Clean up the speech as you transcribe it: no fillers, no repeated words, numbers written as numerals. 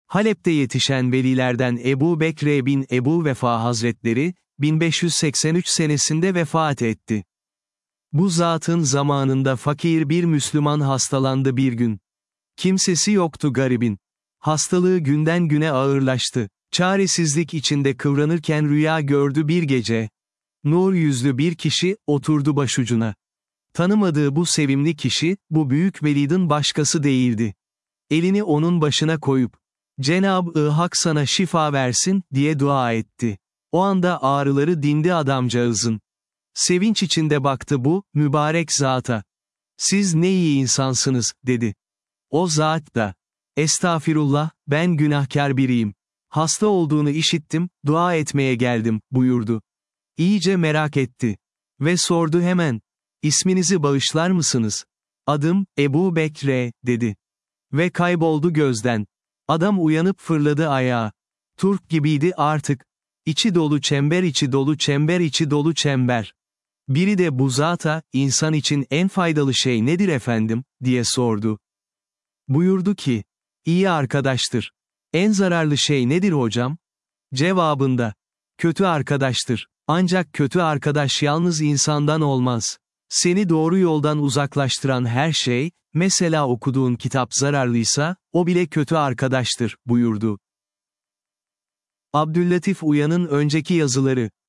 Halep'te yetişen velilerden Ebu Bekr bin Ebu Vefa Hazretleri, 1583 senesinde vefat etti. Bu zatın zamanında fakir bir Müslüman hastalandı bir gün. Kimsesi yoktu garibin. Hastalığı günden güne ağırlaştı. Çaresizlik içinde kıvranırken rüya gördü bir gece. Nur yüzlü bir kişi, oturdu başucuna. Tanımadığı bu sevimli kişi, bu büyük velidin başkası değildi. Elini onun başına koyup, "Cenab-ı Hak sana şifa versin," diye dua etti. O anda ağrıları dindi adamcağızın. Sevinç içinde baktı bu, mübarek zata. "Siz ne iyi insansınız," dedi. O zat da, "Estağfirullah, ben günahkar biriyim. Hasta olduğunu işittim, dua etmeye geldim," buyurdu. İyice merak etti. Ve sordu hemen, "İsminizi bağışlar mısınız?" "Adım, Ebu Bekr," dedi. Ve kayboldu gözden. Adam uyanıp fırladı ayağa. Turp gibiydi artık. İçi dolu çember, içi dolu çember, içi dolu çember. Biri de bu zata, "İnsan için en faydalı şey nedir efendim?" diye sordu. Buyurdu ki, "İyi arkadaştır." "En zararlı şey nedir hocam?" Cevabında, "Kötü arkadaştır. Ancak kötü arkadaş yalnız insandan olmaz. Seni doğru yoldan uzaklaştıran her şey, mesela okuduğun kitap zararlıysa, o bile kötü arkadaştır," buyurdu. Abdüllatif Uyan'ın önceki yazıları